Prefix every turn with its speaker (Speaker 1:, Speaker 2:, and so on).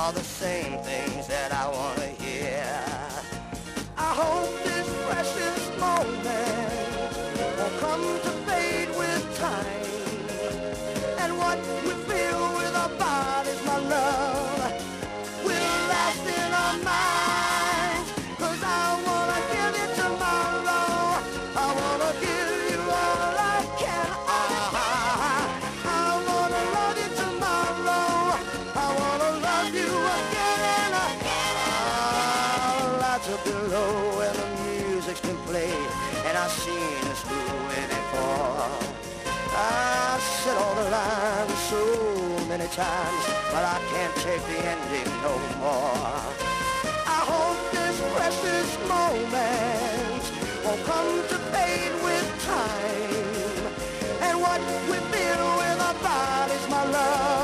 Speaker 1: all the same things that I want to hear. I hope this precious moment will come to fade with time, and what we feel with our bodies, my love, will last in our minds. 'Cause I wanna give you tomorrow, I wanna give you all I can. I wanna love you tomorrow, I wanna love you again. Lights are below where the music's been played, and I've seen this movie before. I've said all the lines so many times, but I can't take the ending no more. I hope this precious moment won't come to fade with time, and what we feel with our bodies, my love,